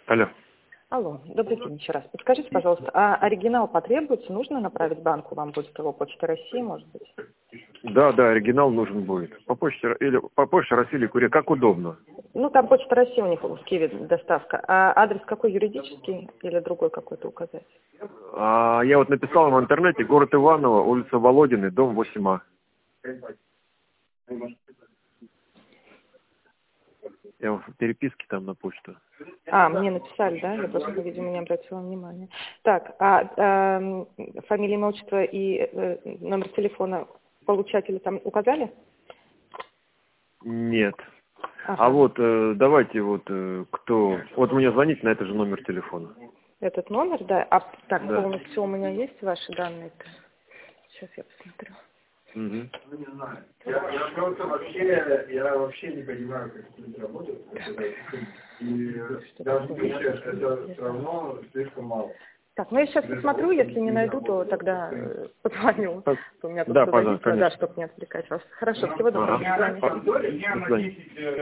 Алло. Алло, добрый день еще раз. Подскажите, пожалуйста, а оригинал потребуется? Нужно направить банку? Вам будет его Почта России, может быть? Да, оригинал нужен будет. По почте России или курьер, как удобно. Ну, там Почта России у них в Киеве доставка. А адрес какой, юридический или другой какой-то указать? Я вот написал в интернете, город Иваново, улица Володины, дом 8А. Я в переписке там на почту. Мне написали, да? Я просто, видимо, не обратила внимания. Так, фамилия, имя, отчество и номер телефона получателя там указали? Нет. Ага. А вот давайте кто... Вот мне звонить на этот же номер телефона. Этот номер, да? Так, Да. полностью у меня есть ваши данные-то? Сейчас я посмотрю. Угу. Я вообще не понимаю, как люди работают. И даже 1000 это все равно слишком мало. Так, я сейчас посмотрю, если не найду, то тогда позвоню. У меня тут Да, все пожалуйста, записано, конечно. чтобы не отвлекать вас. Хорошо, всего доброго, до свидания. До свидания.